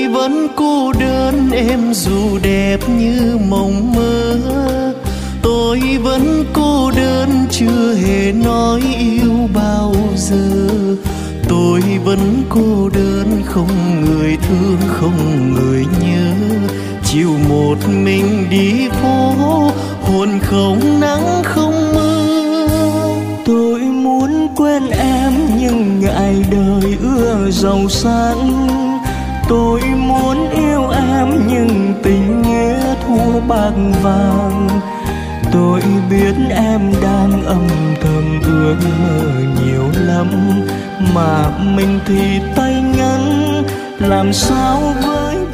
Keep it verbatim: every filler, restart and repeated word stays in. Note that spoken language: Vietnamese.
vẫn cô đơn em dù đẹp như mộng mơ. Tôi vẫn cô đơn chưa hề nói yêu bao giờ. Tôi vẫn cô đơn không người thương không người nhớ. Chiều một mình đi phố hồn không nắng không mưa. Tôi muốn quên em nhưng ngại đời ưa giàu sang. Tôi muốn yêu em nhưng tình nghĩa thua bạc vàng. Tôi biết em đang âm thầm ước mơ nhiều lắm, mà mình thì tay ngắn làm sao với